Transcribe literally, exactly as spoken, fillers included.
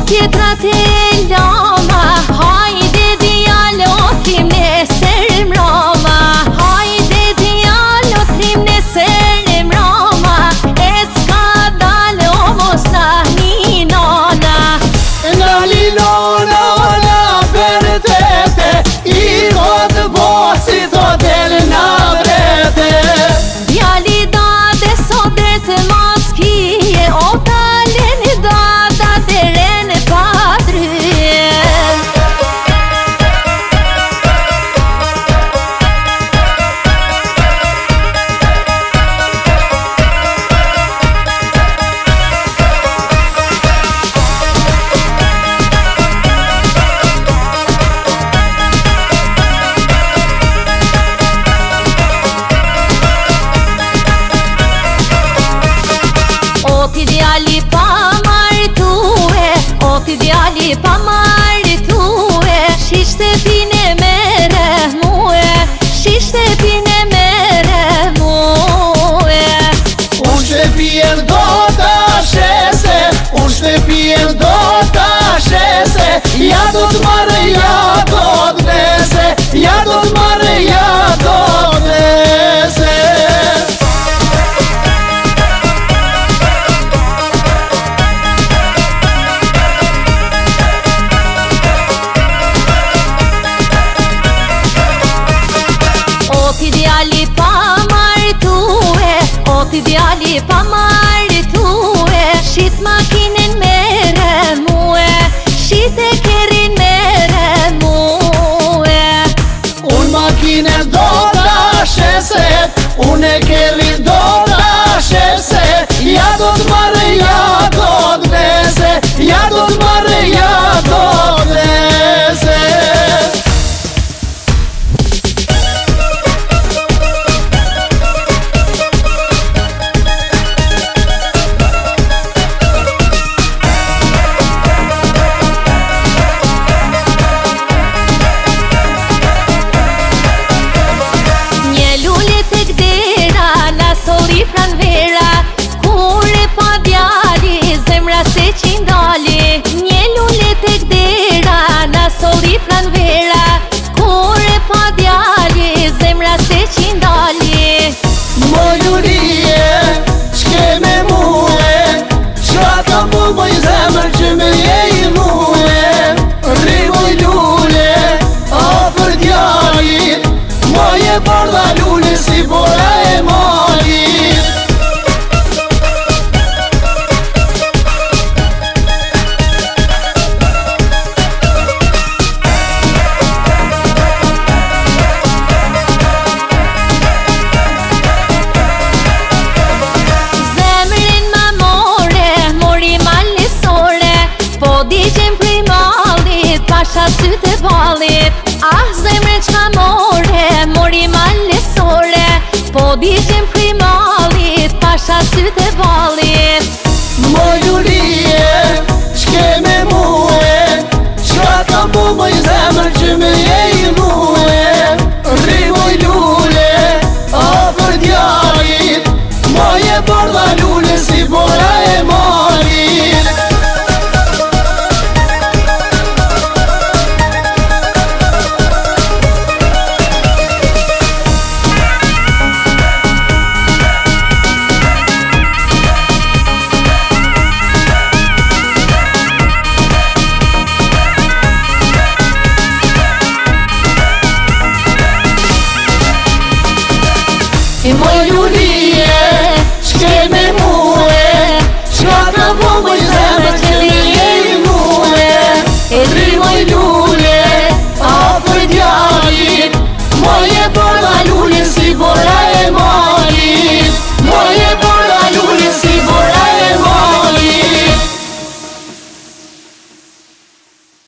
pjetrat e lama, hajde djalo trim nesër mrama, hajde djalo trim nesër mrama, e s'ka dalo mos na një nana. Nali nona ona për tete, i godë bosit o del na brete. Djali dade sot dretë maskije, o talen i dada deren padryje. O ti djali pa martue, o ti djali pa martue, shishte pine mere mue, shishte pine mere mue. Unë shtëpien do t'a shese, unë shtëpien do t'a shese, ja do t'marrë, ja do t'nese, ja do t'marrë, ja do t'nese. O ti djali pa martue, o ti djali pa martue, shit makinin mere mue, shit e kerin mere mue. Unë makinen do t'a shese, unë e kerin do t'a shese, ja do t'marrë, ja do t'nese, ja do t'marrë, ja do t'nese. Soli pran vera, kur e pa djali, zemra se qindali. Një lule tek dera, na soli pran vera, kur e pa djali, zemra se qindali. Mojurije, qke me muhe, qka ta mu moj zemër që me je i muhe. Rrimoj lule, afer djalit, moj e bardha lule si bora e malit. Zemrin ma more, mori malisore, po digjen prej malit, pasha sytë e balit. Ah, zemrin qka more